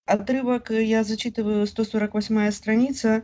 Отрывок я зачитываю, 148-я страница.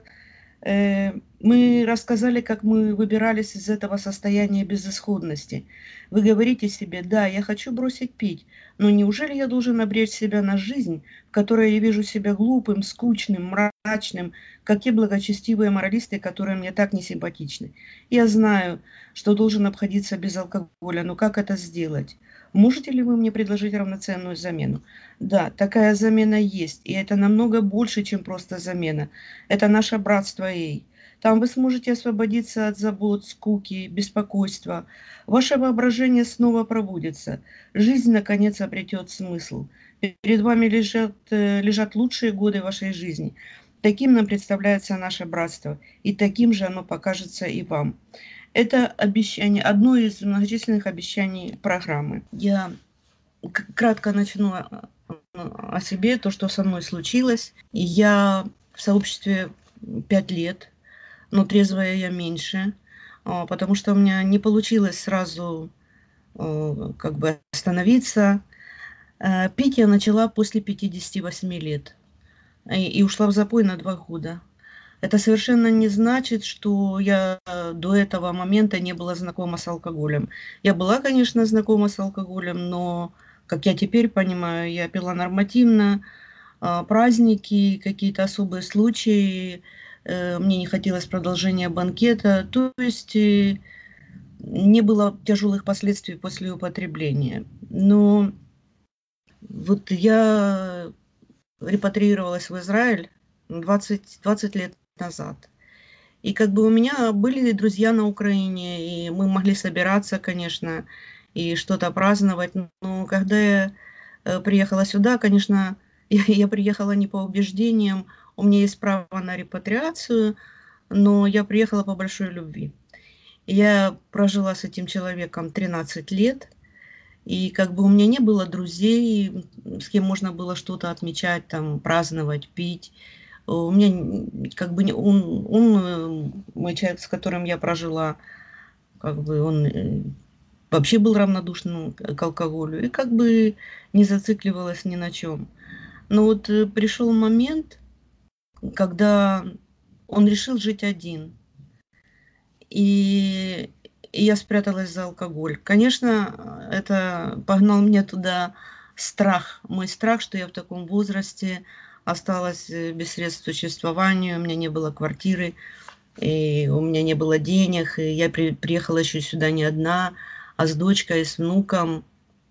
Мы рассказали, как мы выбирались из этого состояния безысходности. Вы говорите себе: да, я хочу бросить пить, но неужели я должен обречь себя на жизнь, в которой я вижу себя глупым, скучным, мрачным, как те благочестивые моралисты, которые мне так не симпатичны? Я знаю, что должен обходиться без алкоголя, но как это сделать? Можете ли вы мне предложить равноценную замену? Да, такая замена есть, и это намного больше, чем просто замена. Это наше братство Эй. Там вы сможете освободиться от забот, скуки, беспокойства. Ваше воображение снова пробудится. Жизнь, наконец, обретет смысл. Перед вами лежат лучшие годы вашей жизни. Таким нам представляется наше братство, и таким же оно покажется и вам. Это обещание, одно из многочисленных обещаний программы. Я кратко начну о себе, то, что со мной случилось. Я в сообществе 5 лет, но трезвая я меньше, потому что у меня не получилось сразу как бы остановиться. Пить я начала после 58 лет и ушла в запой на 2 года. Это совершенно не значит, что я до этого момента не была знакома с алкоголем. Я была, конечно, знакома с алкоголем, но, как я теперь понимаю, я пила нормативно, праздники, какие-то особые случаи, мне не хотелось продолжения банкета, то есть не было тяжелых последствий после употребления. Но вот я репатриировалась в Израиль 20 лет назад. И как бы у меня были друзья на Украине, и мы могли собираться, конечно, и что-то праздновать. Но когда я приехала сюда, конечно, я приехала не по убеждениям, у меня есть право на репатриацию, но я приехала по большой любви. Я прожила с этим человеком 13 лет, и как бы у меня не было друзей, с кем можно было что-то отмечать, там, праздновать, пить. У меня как бы мой человек, с которым я прожила, как бы он вообще был равнодушным к алкоголю и как бы не зацикливалась ни на чем. Но вот пришел момент, когда он решил жить один. И, и я спряталась за алкоголь. Конечно, это погнал меня туда страх. Мой страх, что я в таком возрасте осталась без средств к существованию, у меня не было квартиры, и у меня не было денег, и я приехала еще сюда не одна, а с дочкой, с внуком.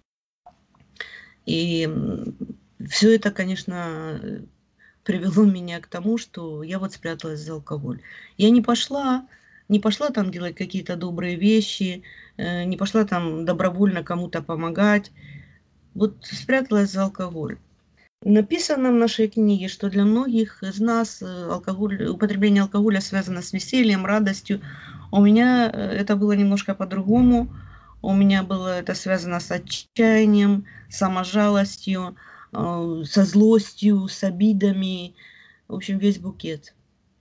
И все это, конечно, привело меня к тому, что я вот спряталась за алкоголь. Я не пошла там делать какие-то добрые вещи, не пошла там добровольно кому-то помогать. Вот спряталась за алкоголь. Написано в нашей книге, что для многих из нас употребление алкоголя связано с весельем, радостью. У меня это было немножко по-другому. У меня было это связано с отчаянием, саможалостью, со злостью, с обидами. В общем, весь букет.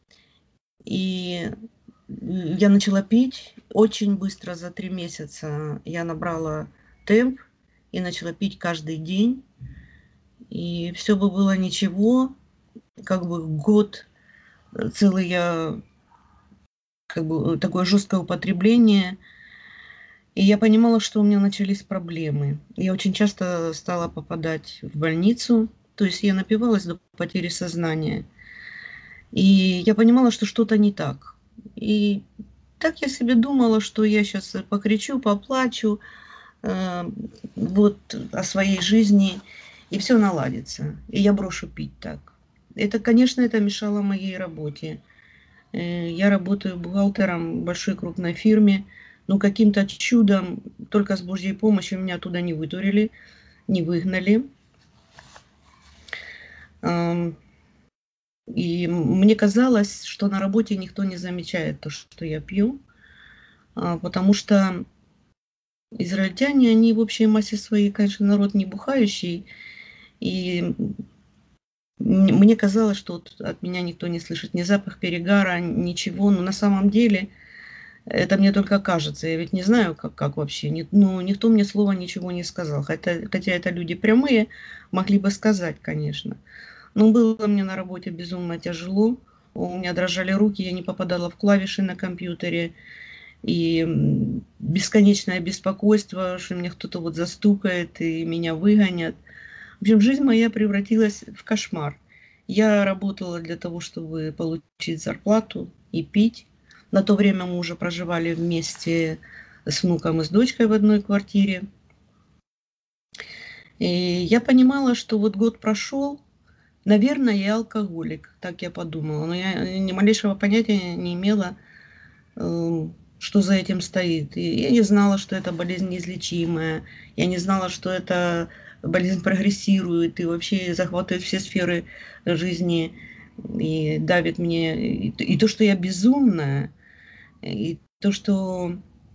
И я начала пить очень быстро, за 3 месяца я набрала темп и начала пить каждый день. И все бы было ничего, как бы год целый я, как бы такое жесткое употребление. И я понимала, что у меня начались проблемы. Я очень часто стала попадать в больницу, то есть я напивалась до потери сознания. И я понимала, что что-то не так. И так я себе думала, что я сейчас покричу, поплачу, э, вот о своей жизни, и все наладится. И я брошу пить так. Это, конечно, это мешало моей работе. Я работаю бухгалтером в большой крупной фирме, но каким-то чудом, только с Божьей помощью, меня оттуда не вытурили, не выгнали. И мне казалось, что на работе никто не замечает то, что я пью, потому что израильтяне, они в общей массе своей, конечно, народ не бухающий, и мне казалось, что вот от меня никто не слышит ни запах перегара, ничего, но на самом деле это мне только кажется. Я ведь не знаю, как вообще. Ну, никто мне слова ничего не сказал. Хотя это люди прямые, могли бы сказать, конечно. Но было мне на работе безумно тяжело. У меня дрожали руки, я не попадала в клавиши на компьютере. И бесконечное беспокойство, что мне кто-то вот застукает и меня выгонят. В общем, жизнь моя превратилась в кошмар. Я работала для того, чтобы получить зарплату и пить. На то время мы уже проживали вместе с внуком и с дочкой в одной квартире. И я понимала, что вот год прошел, наверное, я алкоголик, так я подумала. Но я ни малейшего понятия не имела, что за этим стоит. И я не знала, что это болезнь неизлечимая. Я не знала, что эта болезнь прогрессирует и вообще захватывает все сферы жизни и давит мне. И то, что я безумная, и то, что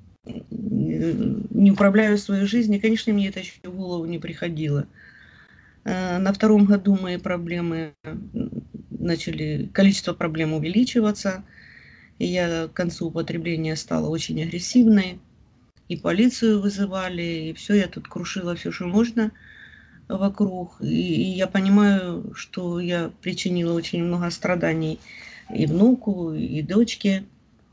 не управляю своей жизнью, конечно, мне это еще в голову не приходило. На втором году мои проблемы начали, количество проблем увеличиваться. И я к концу употребления стала очень агрессивной. И полицию вызывали, и все, я тут крушила все, что можно вокруг. И я понимаю, что я причинила очень много страданий и внуку, и дочке.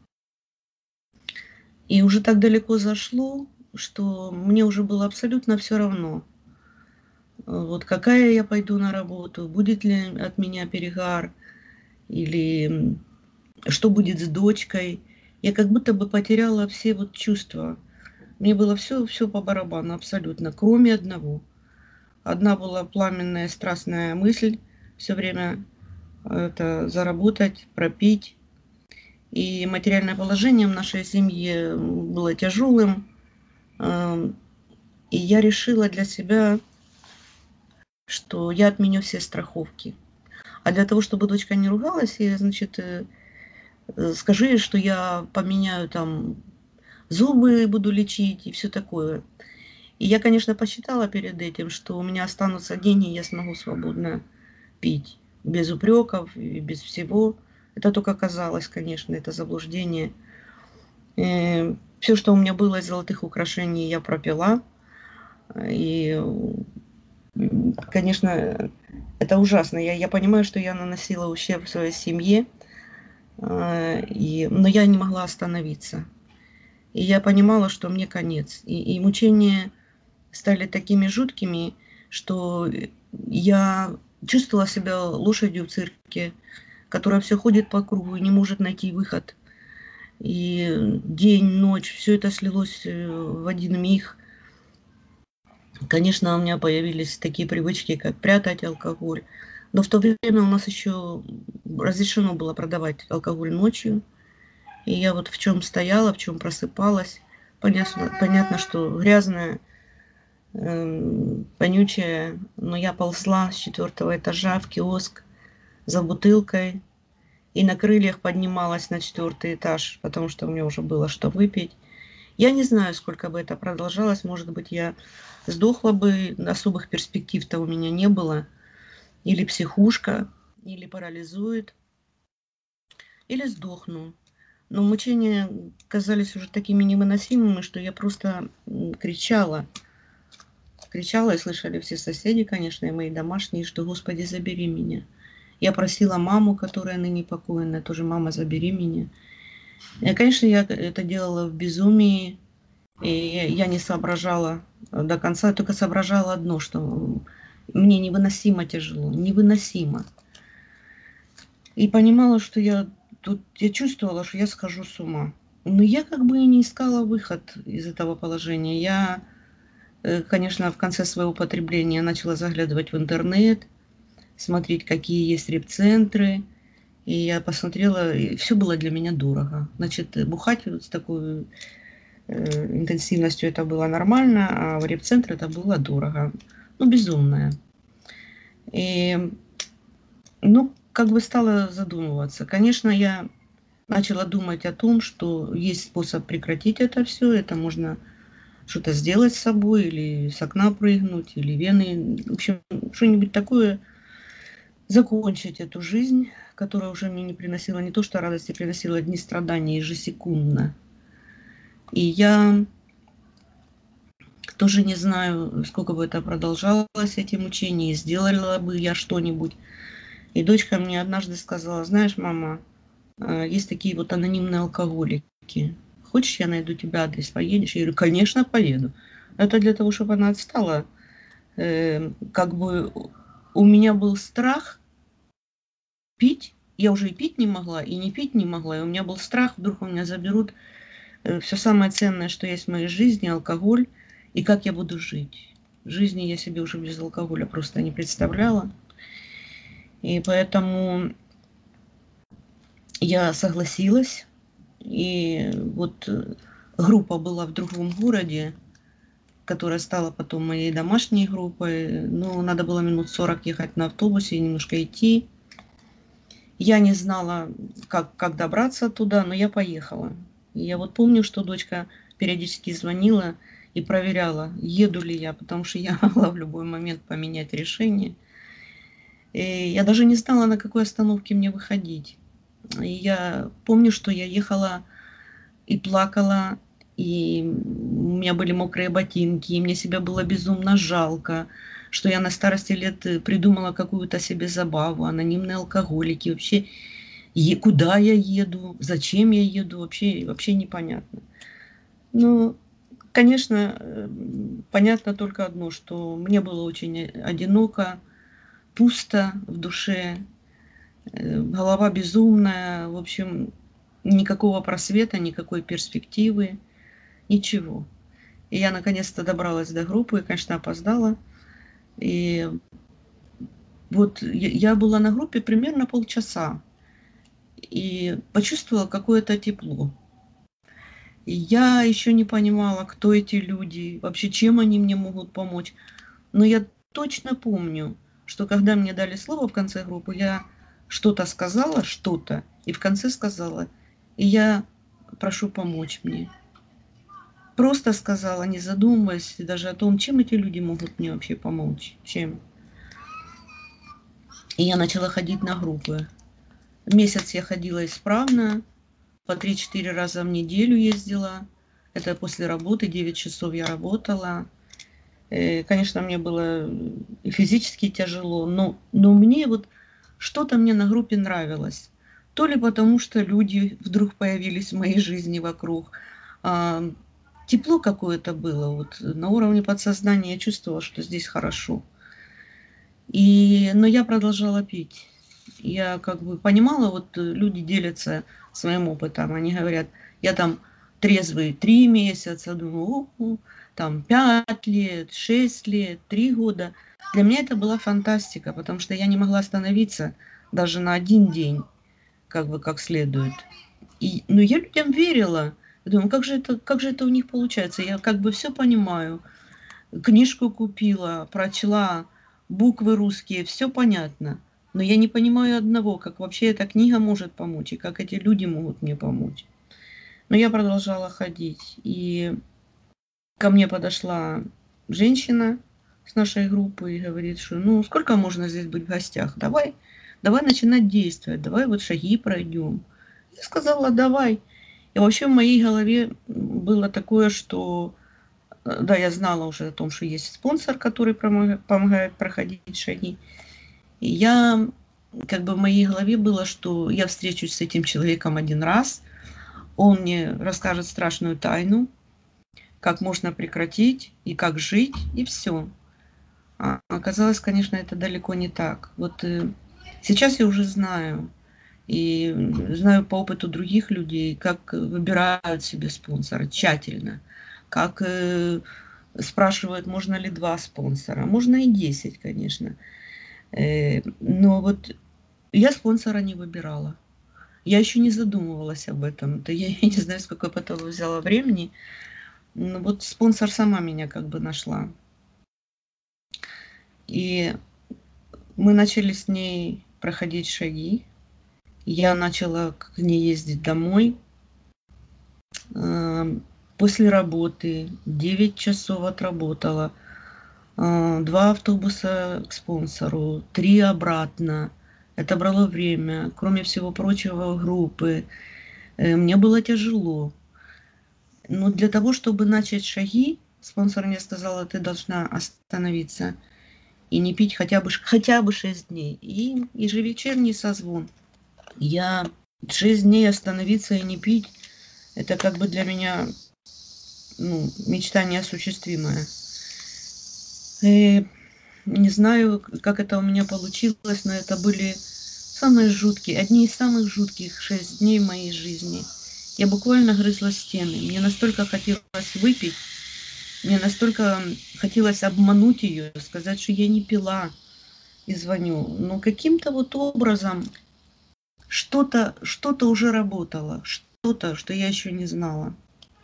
И уже так далеко зашло, что мне уже было абсолютно все равно. Вот какая я пойду на работу, будет ли от меня перегар, или что будет с дочкой. Я как будто бы потеряла все вот чувства. Мне было все по барабану абсолютно, кроме одного. Одна была пламенная, страстная мысль все время это заработать, пропить. И материальное положение в нашей семье было тяжелым. И я решила для себя, что я отменю все страховки. А для того, чтобы дочка не ругалась, я, значит, скажи ей, что я поменяю там зубы, буду лечить и все такое. И я, конечно, посчитала перед этим, что у меня останутся деньги, и я смогу свободно пить. Без упреков и без всего. Это только казалось, конечно, это заблуждение. Все, что у меня было из золотых украшений, я пропила. И, конечно, это ужасно. Я понимаю, что я наносила ущерб своей семье, но я не могла остановиться. И я понимала, что мне конец. И мучения стали такими жуткими, что я чувствовала себя лошадью в цирке, которая все ходит по кругу и не может найти выход. И день, ночь, все это слилось в один миг. Конечно, у меня появились такие привычки, как прятать алкоголь. Но в то время у нас еще разрешено было продавать алкоголь ночью. И я вот в чем стояла, в чем просыпалась. Понятно, что грязная, вонючая, но я ползла с 4-го этажа в киоск за бутылкой и на крыльях поднималась на 4-й этаж, потому что мне уже было что выпить. Я не знаю, сколько бы это продолжалось. Может быть, я сдохла бы, особых перспектив-то у меня не было. Или психушка, или парализует, или сдохну. Но мучения казались уже такими невыносимыми, что я просто кричала. Кричала, и слышали все соседи, конечно, и мои домашние, что «Господи, забери меня». Я просила маму, которая ныне покойная, тоже «Мама, забери меня». И, конечно, я это делала в безумии, и я не соображала до конца, я только соображала одно, что мне невыносимо тяжело, невыносимо. И понимала, что я чувствовала, что я схожу с ума. Но я как бы и не искала выход из этого положения. Я, конечно, в конце своего употребления начала заглядывать в интернет, смотреть, какие есть репцентры. И я посмотрела, и все было для меня дорого. Значит, бухать вот с такой интенсивностью это было нормально, а в репцентре это было дорого. Ну, безумное. И, ну, как бы стала задумываться. Конечно, я начала думать о том, что есть способ прекратить это все. Это можно что-то сделать с собой, или с окна прыгнуть, или вены. В общем, что-нибудь такое. Закончить эту жизнь, которая уже мне не приносила не то что радости, приносила одни страдания ежесекундно. И я тоже не знаю, сколько бы это продолжалось, эти мучения, сделала бы я что-нибудь. И дочка мне однажды сказала: знаешь, мама, есть такие вот анонимные алкоголики. Хочешь, я найду тебе адрес, поедешь? Я говорю: конечно, поеду. Это для того, чтобы она отстала. Как бы у меня был страх пить. Я уже и пить не могла, и не пить не могла. И у меня был страх, вдруг у меня заберут все самое ценное, что есть в моей жизни, алкоголь, и как я буду жить. Жизни я себе уже без алкоголя просто не представляла. И поэтому я согласилась. И вот группа была в другом городе, которая стала потом моей домашней группой. Ну, надо было минут 40 ехать на автобусе, немножко идти. Я не знала, как добраться туда, но я поехала. И я вот помню, что дочка периодически звонила и проверяла, еду ли я, потому что я могла в любой момент поменять решение. И я даже не знала, на какой остановке мне выходить. И я помню, что я ехала и плакала, и у меня были мокрые ботинки, и мне себя было безумно жалко, что я на старости лет придумала какую-то себе забаву, анонимные алкоголики, вообще, куда я еду, зачем я еду, вообще непонятно. Ну, конечно, понятно только одно, что мне было очень одиноко, пусто в душе, голова безумная, в общем, никакого просвета, никакой перспективы, ничего. И я наконец-то добралась до группы, и, конечно, опоздала. И вот я была на группе примерно полчаса и почувствовала какое-то тепло. И я еще не понимала, кто эти люди, вообще чем они мне могут помочь. Но я точно помню, что когда мне дали слово в конце группы, я что-то сказала, что-то, и в конце сказала, и я прошу помочь мне. Просто сказала, не задумываясь даже о том, чем эти люди могут мне вообще помочь. Чем. И я начала ходить на группы. Месяц я ходила исправно, по 3-4 раза в неделю ездила. Это после работы, 9 часов я работала. Конечно, мне было и физически тяжело, но мне вот что-то мне на группе нравилось. То ли потому, что люди вдруг появились в моей жизни вокруг. А, тепло какое-то было. Вот на уровне подсознания я чувствовала, что здесь хорошо. Но я продолжала пить. Я как бы понимала, вот люди делятся своим опытом. Они говорят, я там трезвый 3 месяца, думаю, там 5 лет, 6 лет, 3 года. Для меня это была фантастика, потому что я не могла остановиться даже на один день, как бы как следует. Но я людям верила. Я думаю, как же это у них получается? Я как бы все понимаю. Книжку купила, прочла, буквы русские, все понятно. Но я не понимаю одного, как вообще эта книга может помочь, и как эти люди могут мне помочь. Но я продолжала ходить. И ко мне подошла женщина с нашей группы и говорит, что ну сколько можно здесь быть в гостях? Давай начинать действовать, давай вот шаги пройдем. Я сказала, давай. И вообще в моей голове было такое, что да, я знала уже о том, что есть спонсор, который помогает проходить шаги. И я, как бы в моей голове было, что я встречусь с этим человеком один раз, он мне расскажет страшную тайну, как можно прекратить и как жить, и все. А оказалось, конечно, это далеко не так. Вот сейчас я уже знаю, и знаю по опыту других людей, как выбирают себе спонсора тщательно, как спрашивают, можно ли 2 спонсора. Можно и 10, конечно. Но вот я спонсора не выбирала. Я еще не задумывалась об этом. Это я не знаю, сколько потом взяла времени. Но вот спонсор сама меня как бы нашла. И мы начали с ней проходить шаги. Я начала к ней ездить домой. После работы 9 часов отработала. 2 автобуса к спонсору, 3 обратно. Это брало время. Кроме всего прочего, группы. Мне было тяжело. Но для того, чтобы начать шаги, спонсор мне сказала, ты должна остановиться и не пить хотя бы 6 дней. И ежевечерний созвон. Я 6 дней остановиться и не пить, это как бы для меня, ну, мечта неосуществимая. И не знаю, как это у меня получилось, но это были самые жуткие, одни из самых жутких 6 дней в моей жизни. Я буквально грызла стены. Мне настолько хотелось выпить, мне настолько хотелось обмануть ее, сказать, что я не пила и звоню. Но каким-то вот образом что-то уже работало, что-то, что я еще не знала.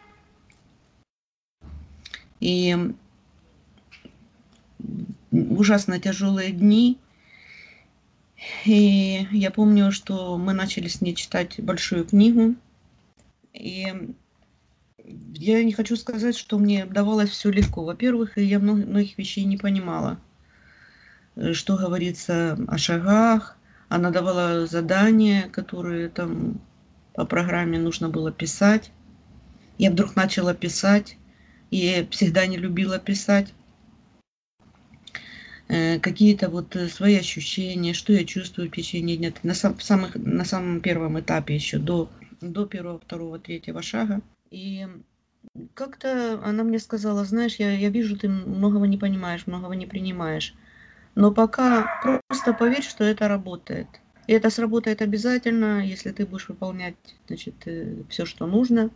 И ужасно тяжелые дни. И я помню, что мы начали с ней читать большую книгу. И я не хочу сказать, что мне давалось все легко. Во-первых, я многих вещей не понимала. Что говорится о шагах. Она давала задания, которые там по программе нужно было писать. Я вдруг начала писать. И всегда не любила писать. Какие-то вот свои ощущения, что я чувствую в течение дня. На самом первом этапе еще до первого, второго, третьего шага. И как-то она мне сказала, знаешь, я вижу, ты многого не понимаешь, многого не принимаешь. Но пока просто поверь, что это работает. И это сработает обязательно, если ты будешь выполнять, значит, все, что нужно.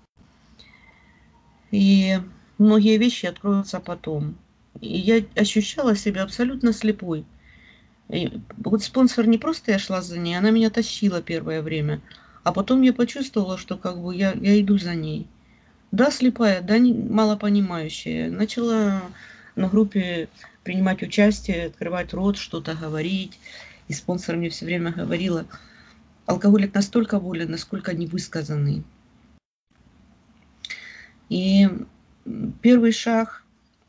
И многие вещи откроются потом. И я ощущала себя абсолютно слепой. И вот спонсор не просто я шла за ней, она меня тащила первое время. А потом я почувствовала, что как бы я иду за ней. Да, слепая, да, малопонимающая. Начала на группе принимать участие, открывать рот, что-то говорить. И спонсор мне все время говорила, алкоголик настолько болен, насколько невысказанный. И первый шаг,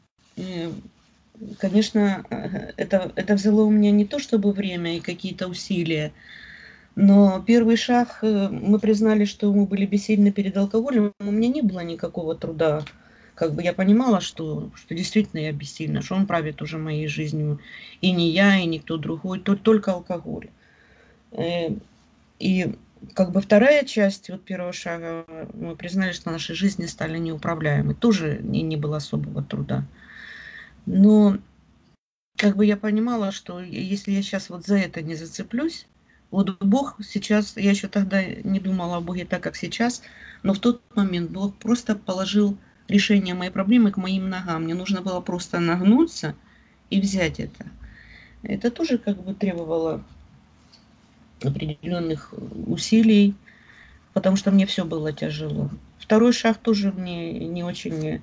конечно, это взяло у меня не то чтобы время и какие-то усилия, но первый шаг, мы признали, что мы были бессильны перед алкоголем, у меня не было никакого труда. Как бы я понимала, что действительно я бессильна, что он правит уже моей жизнью. И не я, и никто другой, только алкоголь. И как бы вторая часть вот первого шага, мы признали, что наши жизни стали неуправляемы. Тоже не было особого труда. Но как бы я понимала, что если я сейчас вот за это не зацеплюсь, вот Бог сейчас, я еще тогда не думала о Боге так, как сейчас, но в тот момент Бог просто положил решение моей проблемы к моим ногам. Мне нужно было просто нагнуться и взять это. Это тоже как бы требовало определенных усилий, потому что мне все было тяжело. Второй шаг тоже мне не очень,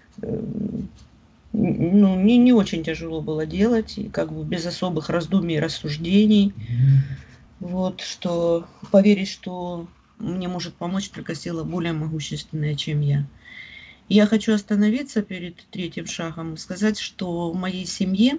ну, не очень тяжело было делать, и как бы без особых раздумий и рассуждений. Вот, что поверить, что мне может помочь только сила более могущественная, чем я. И я хочу остановиться перед третьим шагом, сказать, что в моей семье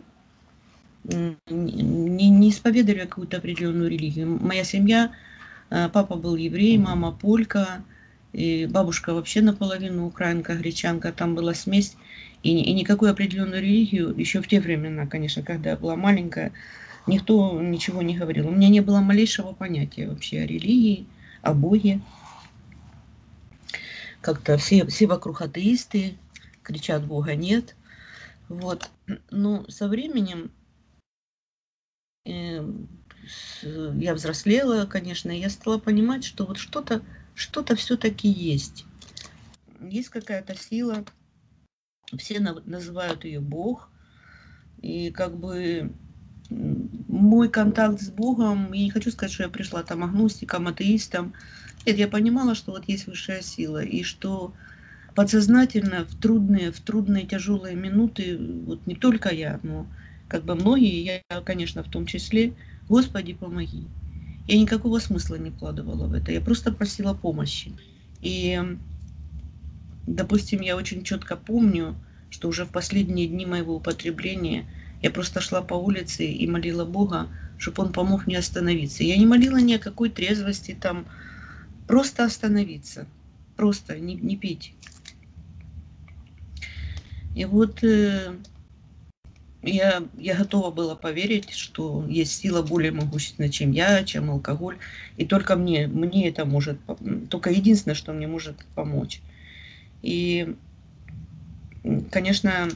не исповедовали какую-то определенную религию. Моя семья, папа был еврей, мама полька, и бабушка вообще наполовину украинка, гречанка, там была смесь. И никакую определенную религию, еще в те времена, конечно, когда я была маленькая, никто ничего не говорил. У меня не было малейшего понятия вообще о религии, о Боге. Как-то все вокруг атеисты, кричат, Бога нет. Вот. Но со временем я взрослела, конечно, и я стала понимать, что вот что-то все-таки есть. Есть какая-то сила, все называют ее Бог, и как бы мой контакт с Богом, я не хочу сказать, что я пришла там агностиком, атеистом. Нет, я понимала, что вот есть высшая сила, и что подсознательно в трудные тяжелые минуты, вот не только я, но как бы многие, я, конечно, в том числе, Господи, помоги. Я никакого смысла не вкладывала в это, я просто просила помощи. И, допустим, я очень четко помню, что уже в последние дни моего употребления я просто шла по улице и молила Бога, чтобы Он помог мне остановиться. Я не молила ни о какой трезвости, там, просто остановиться, просто не пить. И вот Я готова была поверить, что есть сила более могущественная, чем я, чем алкоголь. И только мне это может, только единственное, что мне может помочь. И, конечно,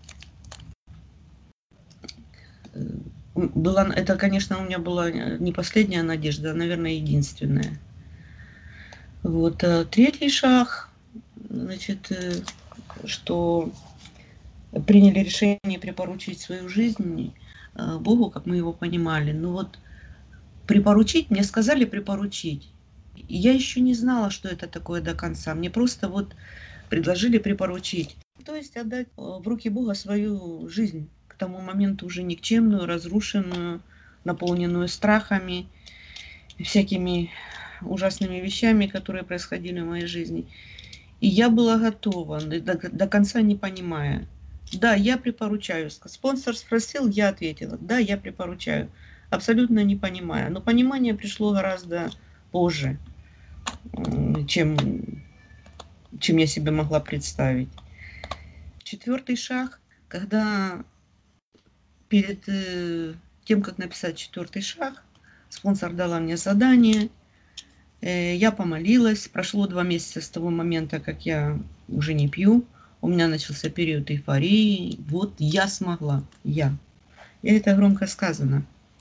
это, конечно, у меня была не последняя надежда, а, наверное, единственная. Вот. Третий шаг, значит, что приняли решение припоручить свою жизнь Богу, как мы его понимали. Ну вот припоручить, мне сказали припоручить. И я еще не знала, что это такое до конца. Мне просто вот предложили припоручить. То есть отдать в руки Бога свою жизнь, к тому моменту уже никчемную, разрушенную, наполненную страхами, всякими ужасными вещами, которые происходили в моей жизни. И я была готова, до конца не понимая. Да, я припоручаю. Спонсор спросил, я ответила. Да, я припоручаю. Абсолютно не понимая. Но понимание пришло гораздо позже, чем, чем я себе могла представить. Четвертый шаг, когда перед тем, как написать четвертый шаг, спонсор дала мне задание, я помолилась, прошло 2 месяца с того момента, как я уже не пью, у меня начался период эйфории, вот я смогла, я. И это громко сказано.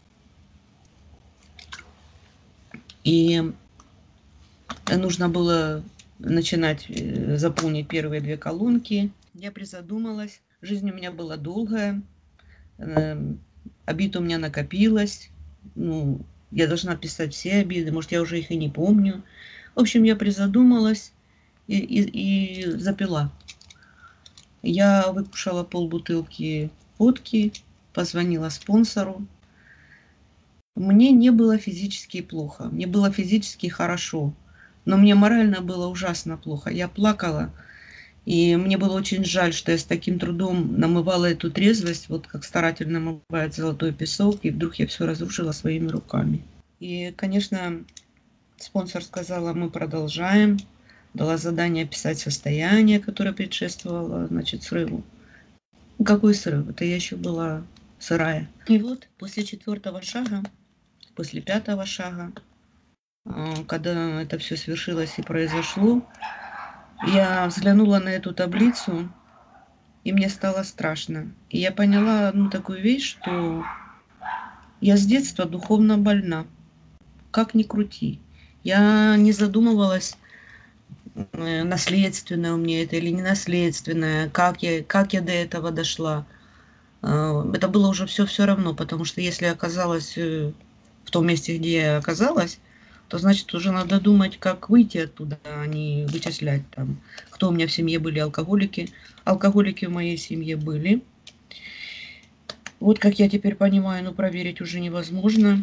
И нужно было начинать заполнить первые 2 колонки. Я призадумалась, жизнь у меня была долгая, обид у меня накопилось, ну, я должна писать все обиды, может, я уже их и не помню. В общем, я призадумалась и запила. Я выпушила полбутылки водки, позвонила спонсору. Мне не было физически плохо, мне было физически хорошо, но мне морально было ужасно плохо. Я плакала, и мне было очень жаль, что я с таким трудом намывала эту трезвость, вот как старательно намывает золотой песок, и вдруг я все разрушила своими руками. И, конечно, спонсор сказала, мы продолжаем, дала задание описать состояние, которое предшествовало, значит, срыву. Какой срыв? Это я еще была сырая. И вот после 4-го шага, после 5-го шага, когда это все свершилось и произошло, я взглянула на эту таблицу, и мне стало страшно. И я поняла одну такую вещь, что я с детства духовно больна. Как ни крути. Я не задумывалась, наследственное у меня это или не наследственное, как я до этого дошла. Это было уже все равно, потому что если я оказалась в том месте, где я оказалась, то значит уже надо думать, как выйти оттуда, а не вычислять там, кто у меня в семье были алкоголики. Алкоголики в моей семье были. Вот как я теперь понимаю, но проверить уже невозможно.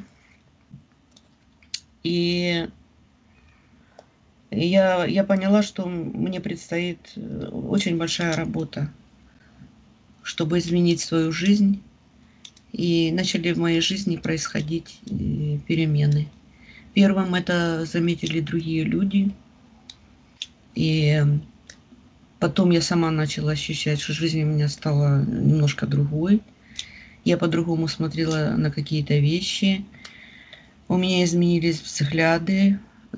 И я поняла, что мне предстоит очень большая работа, чтобы изменить свою жизнь. И начали в моей жизни происходить перемены. Первым это заметили другие люди. И потом я сама начала ощущать, что жизнь у меня стала немножко другой. Я по-другому смотрела на какие-то вещи. У меня изменились взгляды.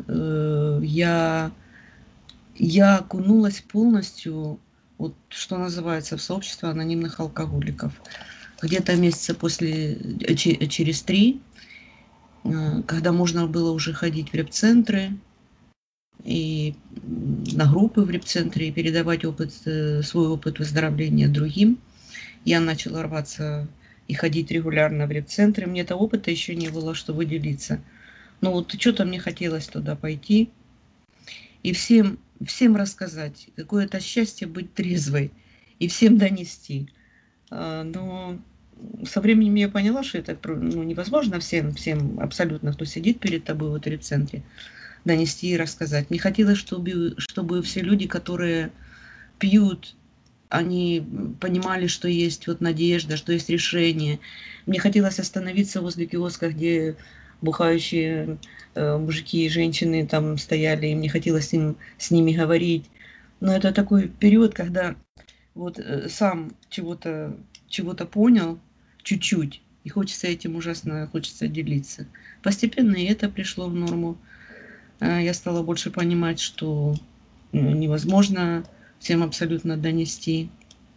Я окунулась полностью, вот, что называется, в сообщество анонимных алкоголиков. Где-то месяца через 3, когда можно было уже ходить в реп-центры и на группы в реп-центре и передавать свой опыт выздоровления другим, я начала рваться и ходить регулярно в реп-центры. Мне этого опыта еще не было, чтобы делиться. Но вот что-то мне хотелось туда пойти и всем рассказать, какое это счастье быть трезвой, и всем донести. Но со временем я поняла, что это невозможно всем абсолютно, кто сидит перед тобой в реп-центре, донести и рассказать. Не хотелось, чтобы все люди, которые пьют, они понимали, что есть вот надежда, что есть решение. Мне хотелось остановиться возле киоска, где бухающие мужики и женщины там стояли, и мне хотелось с ними говорить. Но это такой период, когда вот сам чего-то понял, чуть-чуть, и хочется этим ужасно, хочется делиться. Постепенно и это пришло в норму. Я стала больше понимать, что невозможно всем абсолютно донести,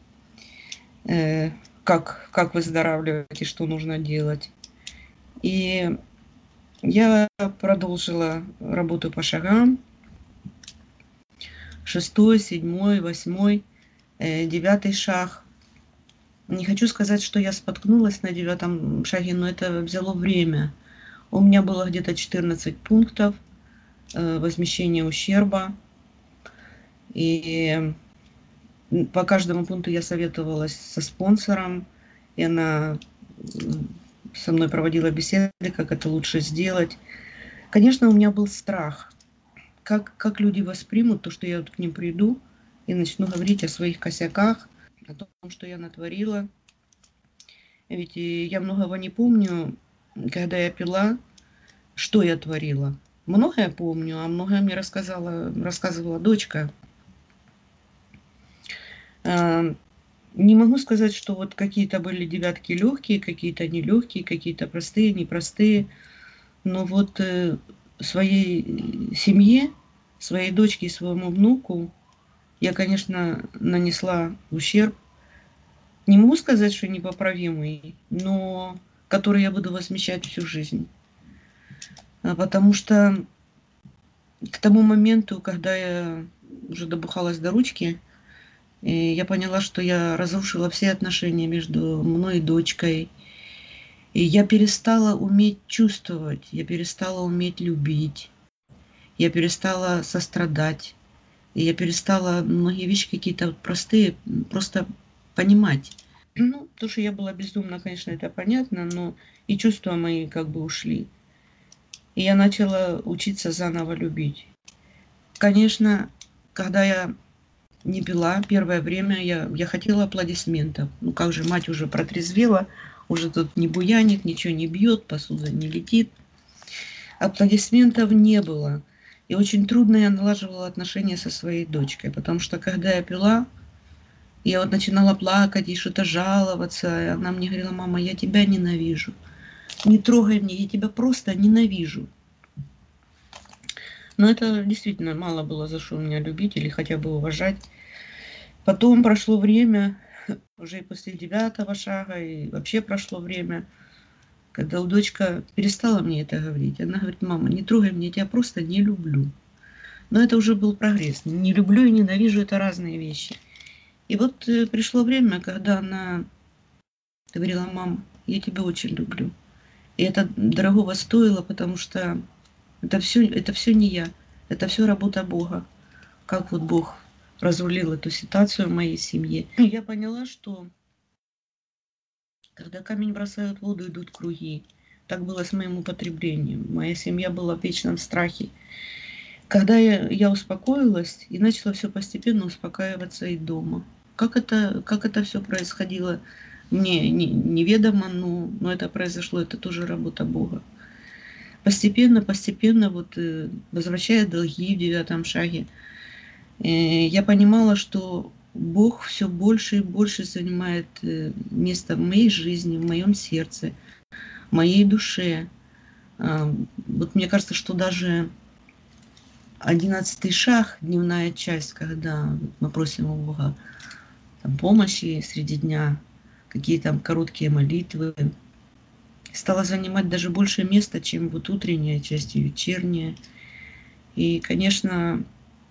как выздоравливать и что нужно делать. И я продолжила работу по шагам. 6-й, 7-й, 8-й, 9-й шаг. Не хочу сказать, что я споткнулась на 9-м шаге, но это взяло время. У меня было где-то 14 пунктов возмещения ущерба. И по каждому пункту я советовалась со спонсором, и она со мной проводила беседы, как это лучше сделать. Конечно, у меня был страх, как люди воспримут то, что я вот к ним приду и начну говорить о своих косяках, о том, что я натворила. Ведь я многого не помню, когда я пила, что я творила. Многое помню, а многое мне рассказывала дочка. Не могу сказать, что вот какие-то были девятки легкие, какие-то нелегкие, какие-то простые, непростые. Но вот своей семье, своей дочке и своему внуку я, конечно, нанесла ущерб. Не могу сказать, что непоправимый, но который я буду возмещать всю жизнь. Потому что к тому моменту, когда я уже добухалась до ручки, я поняла, что я разрушила все отношения между мной и дочкой. И я перестала уметь чувствовать, я перестала уметь любить, я перестала сострадать, и я перестала многие вещи какие-то простые просто понимать. Ну, то, что я была безумна, конечно, это понятно, но и чувства мои как бы ушли. И я начала учиться заново любить. Конечно, когда я не пила первое время, я хотела аплодисментов. Ну как же, мать уже протрезвела, уже тут не буянит, ничего не бьет, посуда не летит. Аплодисментов не было. И очень трудно я налаживала отношения со своей дочкой, потому что когда я пила, я вот начинала плакать и что-то жаловаться, и она мне говорила: мама, я тебя ненавижу. Не трогай меня, я тебя просто ненавижу. Но это действительно мало было за что меня любить или хотя бы уважать. Потом прошло время, уже и после 9-го шага, и вообще прошло время, когда дочка перестала мне это говорить. Она говорит: мама, не трогай меня, я тебя просто не люблю. Но это уже был прогресс. Не люблю и ненавижу — это разные вещи. И вот пришло время, когда она говорила: мам, я тебя очень люблю. И это дорогого стоило, потому что это все не я, это все работа Бога. Как вот Бог разрулил эту ситуацию в моей семье. И я поняла, что когда камень бросают в воду, идут круги. Так было с моим употреблением. Моя семья была в вечном страхе. Когда я успокоилась и начала все постепенно успокаиваться и дома. Как это все происходило, мне неведомо, но это произошло, это тоже работа Бога. Постепенно, вот возвращая долги в 9-м шаге, я понимала, что Бог все больше и больше занимает место в моей жизни, в моем сердце, в моей душе. Вот мне кажется, что даже 11-й шаг, дневная часть, когда мы просим у Бога там помощи среди дня, какие там короткие молитвы, стала занимать даже больше места, чем вот утренняя часть и вечерняя. И, конечно,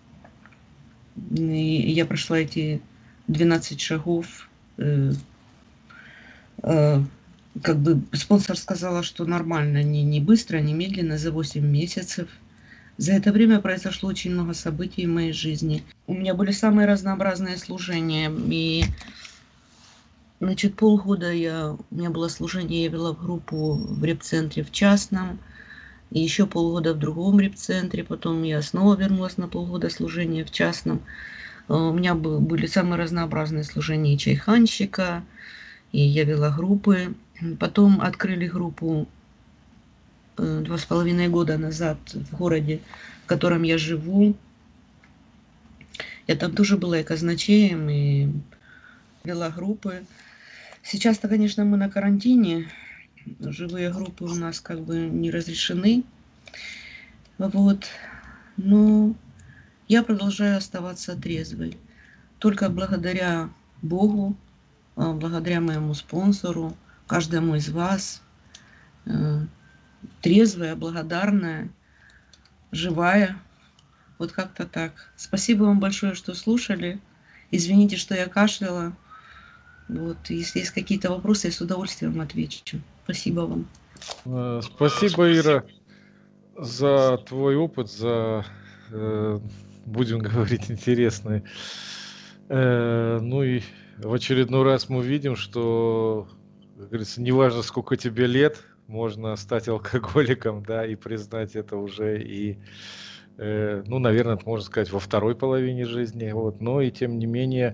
я прошла эти 12 шагов. Как бы спонсор сказала, что нормально, не быстро, не медленно, за 8 месяцев. За это время произошло очень много событий в моей жизни. У меня были самые разнообразные служения. И, значит, полгода у меня было служение, я вела в группу в репцентре в частном. И еще полгода в другом репцентре. Потом я снова вернулась на полгода служения в частном. У меня были самые разнообразные служения и чайханщика, и я вела группы. Потом открыли группу 2,5 года назад в городе, в котором я живу. Я там тоже была и казначеем, и вела группы. Сейчас-то, конечно, мы на карантине, живые группы у нас как бы не разрешены, вот, но я продолжаю оставаться трезвой. Только благодаря Богу, благодаря моему спонсору, каждому из вас, трезвая, благодарная, живая. Вот как-то так. Спасибо вам большое, что слушали. Извините, что я кашляла. Вот, если есть какие-то вопросы, я с удовольствием отвечу. Спасибо вам. Спасибо, Ира, за твой опыт, за, будем говорить, интересный. Ну и в очередной раз мы видим, что, как говорится, неважно, сколько тебе лет, можно стать алкоголиком, да, и признать это уже и, ну, наверное, это можно сказать, во второй половине жизни, вот, но и тем не менее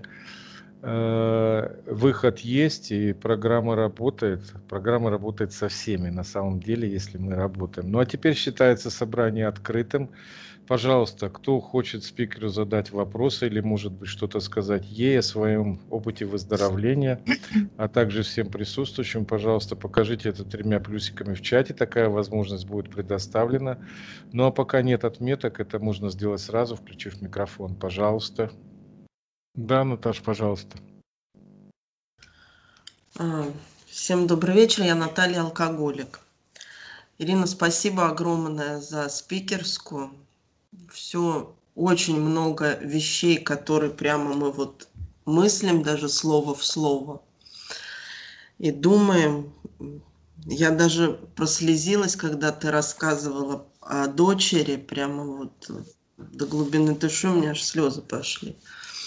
выход есть, и программа работает со всеми, на самом деле, если мы работаем. Ну, а теперь считается собрание открытым. Пожалуйста, кто хочет спикеру задать вопросы или, может быть, что-то сказать ей о своем опыте выздоровления, а также всем присутствующим, пожалуйста, покажите это 3 плюсиками в чате, такая возможность будет предоставлена. Ну, а пока нет отметок, это можно сделать сразу, включив микрофон, пожалуйста. Да, Наташ, пожалуйста. Всем добрый вечер, я Наталья, алкоголик. Ирина, спасибо огромное за спикерскую. Все, очень много вещей, которые прямо мы вот мыслим даже слово в слово. И думаем, я даже прослезилась, когда ты рассказывала о дочери, прямо вот до глубины души у меня аж слезы пошли.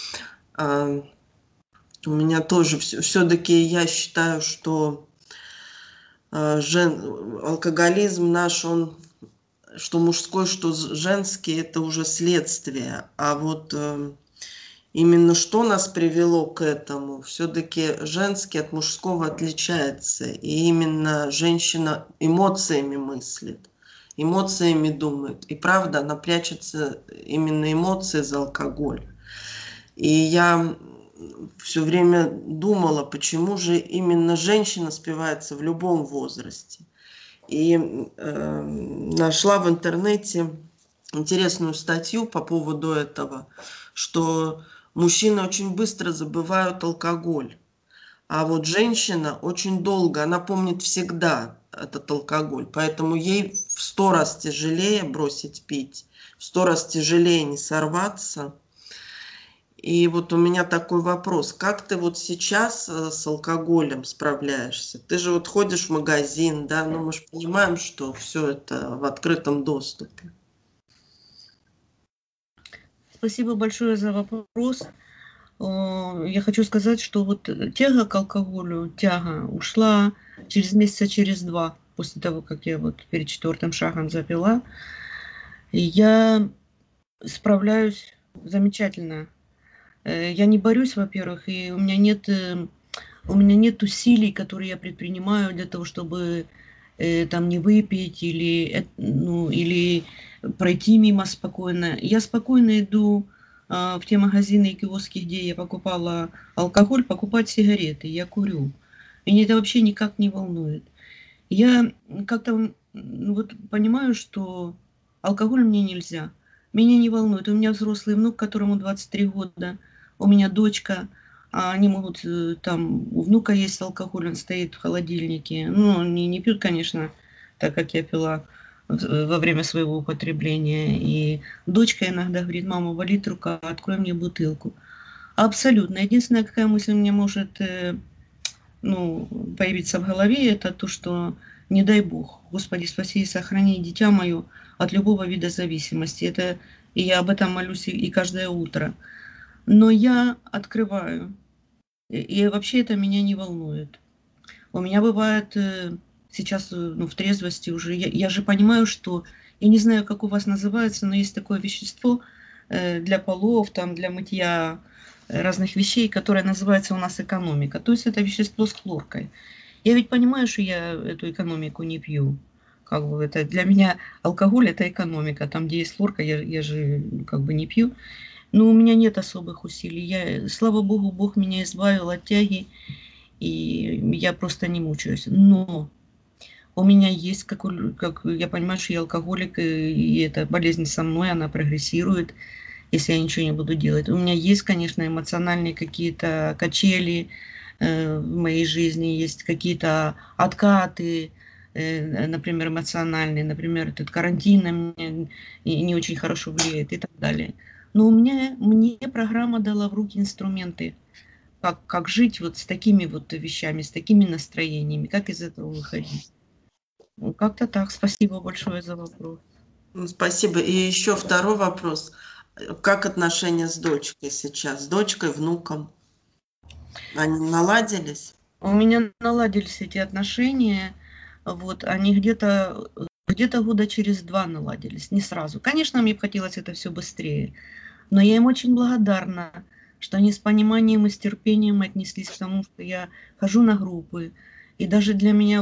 У меня тоже все-таки я считаю, что алкоголизм наш, он, что мужской, что женский, это уже следствие. А вот именно что нас привело к этому, все-таки женский от мужского отличается. И именно женщина эмоциями мыслит, эмоциями думает. И правда, она прячется именно эмоции за алкоголь. И я все время думала, почему же именно женщина спивается в любом возрасте. И нашла в интернете интересную статью по поводу этого, что мужчины очень быстро забывают алкоголь, а вот женщина очень долго, она помнит всегда этот алкоголь, поэтому ей в 100 раз тяжелее бросить пить, в 100 раз тяжелее не сорваться. И вот у меня такой вопрос. Как ты вот сейчас с алкоголем справляешься? Ты же вот ходишь в магазин, да? Ну, мы же понимаем, что все это в открытом доступе. Спасибо большое за вопрос. Я хочу сказать, что вот тяга к алкоголю, тяга ушла через месяца, через 2, после того, как я вот перед 4-м шагом запила. И я справляюсь замечательно. Я не борюсь, во-первых, и у меня нет усилий, которые я предпринимаю для того, чтобы там не выпить или пройти мимо спокойно. Я спокойно иду в те магазины и киоски, где я покупала алкоголь, покупать сигареты. Я курю. Меня это вообще никак не волнует. Я как-то вот понимаю, что алкоголь мне нельзя. Меня не волнует. У меня взрослый внук, которому 23 года. У меня дочка. Они могут, там, у внука есть алкоголь, он стоит в холодильнике. Ну, они не пьют, конечно, так как я пила во время своего употребления. И дочка иногда говорит: мама, болит рука, открой мне бутылку. Абсолютно. Единственная, какая мысль у меня может появиться в голове, это то, что не дай Бог, Господи, спаси и сохрани дитя мое от любого вида зависимости. И я об этом молюсь и каждое утро. Но я открываю. И вообще это меня не волнует. У меня бывает сейчас в трезвости уже, я же понимаю, что, я не знаю, как у вас называется, но есть такое вещество для полов, там, для мытья разных вещей, которое называется у нас экономика. То есть это вещество с хлоркой. Я ведь понимаю, что я эту экономику не пью. Как бы это для меня алкоголь это экономика. Там, где есть хлорка, я же как бы не пью. Но у меня нет особых усилий. Слава Богу, Бог меня избавил от тяги. и я просто не мучаюсь. Но у меня есть, как я понимаю, что я алкоголик, и эта болезнь со мной, она прогрессирует, если я ничего не буду делать. У меня есть, конечно, эмоциональные какие-то качели в моей жизни, есть какие-то откаты, например, эмоциональные, например, этот карантин на меня не очень хорошо влияет и так далее. Но мне программа дала в руки инструменты, как жить вот с такими вот вещами, с такими настроениями, как из этого выходить. Ну, как-то так. Спасибо большое за вопрос. Спасибо. И еще второй вопрос. Как отношения с дочкой сейчас? С дочкой, внуком? Они наладились? У меня наладились эти отношения, вот, они где-то года через 2 наладились, не сразу. Конечно, мне бы хотелось это все быстрее, но я им очень благодарна, что они с пониманием и с терпением отнеслись к тому, что я хожу на группы. И даже для меня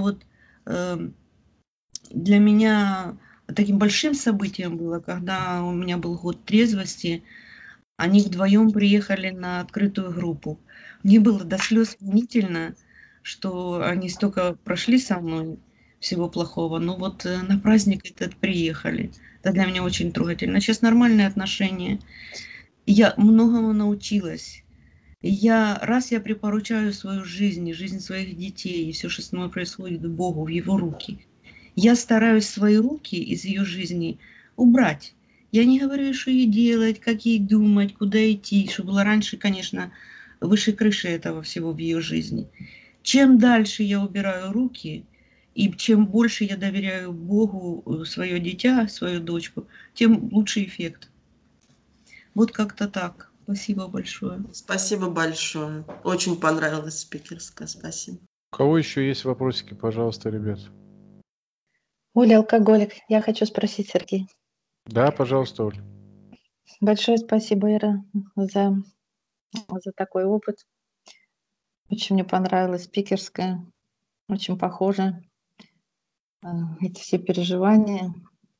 для меня таким большим событием было, когда у меня был год трезвости, они вдвоем приехали на открытую группу. Мне было до слез волнительно, что они столько прошли со мной всего плохого, но вот на праздник этот приехали. Это для меня очень трогательно. Сейчас нормальные отношения. Я многому научилась. Я припоручаю свою жизнь, и жизнь своих детей, и все, что со мной происходит, Богу, в Его руки. Я стараюсь свои руки из ее жизни убрать. Я не говорю, что ей делать, как ей думать, куда идти, что было раньше, конечно, выше крыши этого всего в ее жизни. Чем дальше я убираю руки, и чем больше я доверяю Богу свое дитя, свою дочку, тем лучший эффект. Вот как-то так. Спасибо большое. Спасибо большое. Очень понравилась спикерская. Спасибо. У кого еще есть вопросики, пожалуйста, ребят? Оля, алкоголик. Я хочу спросить, Сергей. Да, пожалуйста, Оль. Большое спасибо, Ира, за такой опыт. Очень мне понравилась спикерская. Очень похоже. Эти все переживания.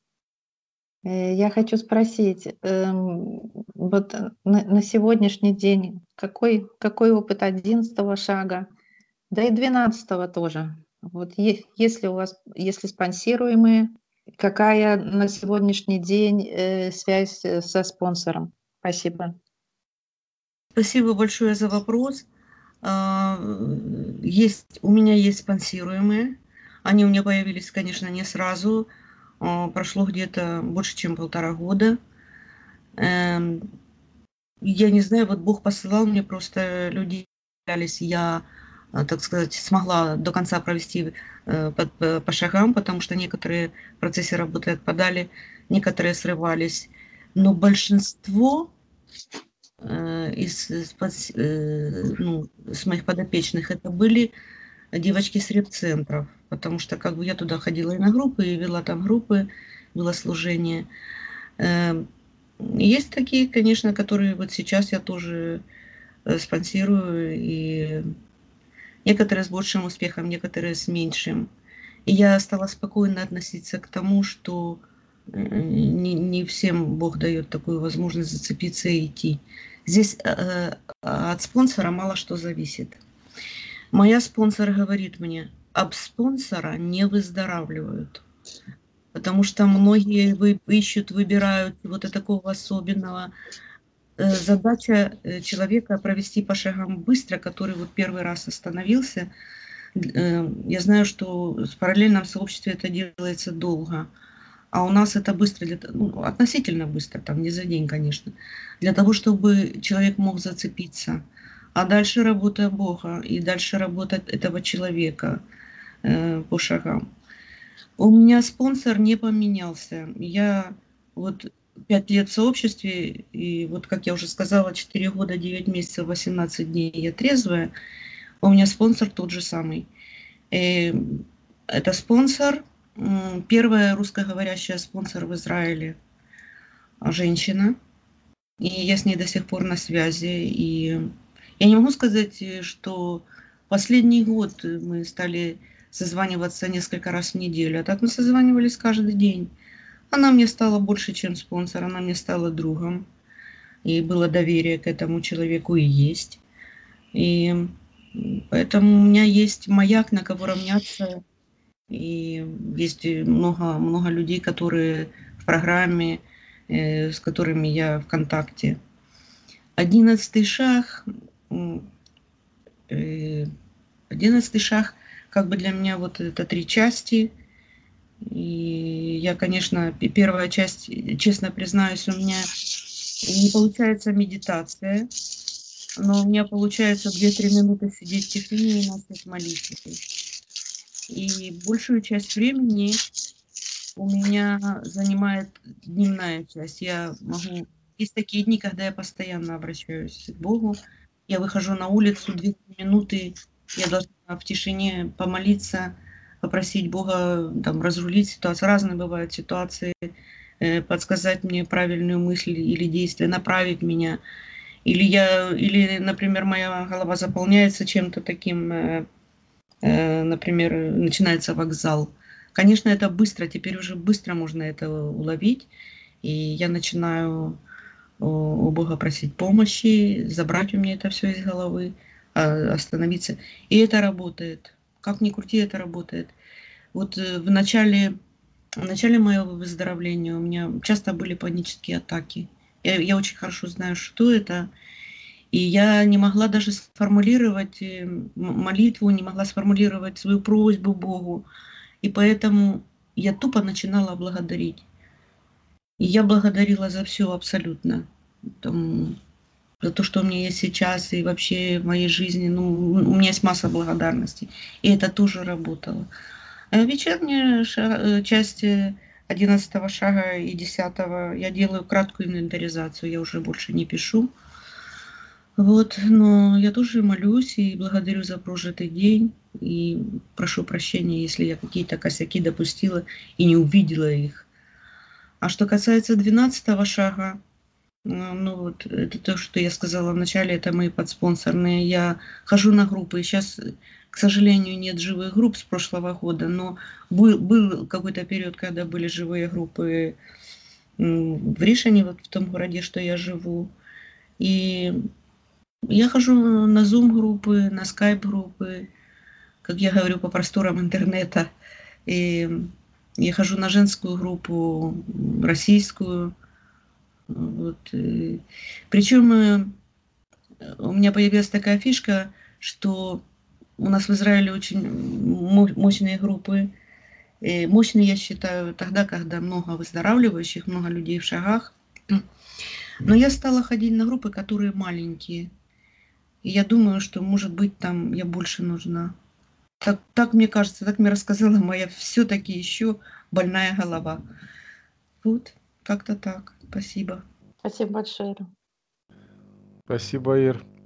Я хочу спросить, вот на сегодняшний день какой опыт 11-го шага, да и 12-го тоже? Вот если спонсируемые, какая на сегодняшний день связь со спонсором? Спасибо. Спасибо большое за вопрос. У меня есть спонсируемые. Они у меня появились, конечно, не сразу. Прошло где-то больше, чем 1,5 года. Я не знаю, вот Бог посылал мне просто людей. Я, так сказать, смогла до конца провести по шагам, потому что некоторые в процессе работы отпадали, некоторые срывались. Но большинство с моих подопечных это были девочки с репцентров, потому что как бы я туда ходила и на группы, и вела там группы, было служение. Есть такие, конечно, которые вот сейчас я тоже спонсирую, и некоторые с большим успехом, некоторые с меньшим. И я стала спокойно относиться к тому, что не всем Бог дает такую возможность зацепиться и идти. Здесь от спонсора мало что зависит. Моя спонсор говорит мне, об спонсора не выздоравливают. Потому что многие ищут, выбирают вот такого особенного. Задача человека провести по шагам быстро, который вот первый раз остановился. Я знаю, что в параллельном сообществе это делается долго. А у нас это быстро, относительно быстро, там не за день, конечно, для того, чтобы человек мог зацепиться. А дальше работа Бога и дальше работа этого человека по шагам. У меня спонсор не поменялся. Я вот 5 лет в сообществе, и вот, как я уже сказала, 4 года, 9 месяцев, 18 дней я трезвая. У меня спонсор тот же самый. Это спонсор, первая русскоговорящая спонсор в Израиле, женщина. И я с ней до сих пор на связи. И я не могу сказать, что последний год мы стали созваниваться несколько раз в неделю. А так мы созванивались каждый день. Она мне стала больше, чем спонсор. Она мне стала другом. И было доверие к этому человеку и есть. И Поэтому у меня есть маяк, на кого равняться. И есть много людей, которые в программе, с которыми я в контакте. 11 шаг, 11 шаг, как бы для меня вот это 3 части. И я, конечно, первая часть, честно признаюсь, у меня не получается медитация, но у меня получается 2-3 минуты сидеть в тишине и начать молиться. И большую часть времени у меня занимает дневная часть. Есть такие дни, когда я постоянно обращаюсь к Богу. Я выхожу на улицу 2 минуты, я должна в тишине помолиться, попросить Бога там разрулить ситуацию. Разные бывают ситуации, подсказать мне правильную мысль или действие, направить меня. Или, например, моя голова заполняется чем-то таким, например, начинается вокзал. Конечно, это быстро, теперь уже быстро можно это уловить. И я начинаю у Бога просить помощи, забрать у меня это все из головы, остановиться. И это работает. Как ни крути, это работает. Вот в начале моего выздоровления у меня часто были панические атаки. Я очень хорошо знаю, что это. И я не могла даже сформулировать молитву, не могла сформулировать свою просьбу Богу. И поэтому я тупо начинала благодарить. И я благодарила за все абсолютно. Там, за то, что у меня есть сейчас, и вообще в моей жизни. Ну, у меня есть масса благодарностей. И это тоже работало. Вечерняя часть 11 шага и 10 я делаю краткую инвентаризацию, я уже больше не пишу. Вот, но я тоже молюсь и благодарю за прожитый день. И прошу прощения, если я какие-то косяки допустила и не увидела их. А что касается 12 шага, ну вот, это то, что я сказала вначале, это мои подспонсорные. Я хожу на группы. Сейчас, к сожалению, нет живых групп с прошлого года, но был какой-то период, когда были живые группы в Ришине, вот в том городе, что я живу. И я хожу на Zoom-группы, на Skype-группы, как я говорю, по просторам интернета. И я хожу на женскую группу, российскую. Вот. Причем у меня появилась такая фишка, что у нас в Израиле очень мощные группы. И мощные, я считаю, тогда, когда много выздоравливающих, много людей в шагах. Но я стала ходить на группы, которые маленькие. И я думаю, что, может быть, там я больше нужна. Так мне кажется, так мне рассказала моя все-таки еще больная голова. Вот, как-то так. Спасибо. Спасибо большое, Ира. Спасибо, Ир.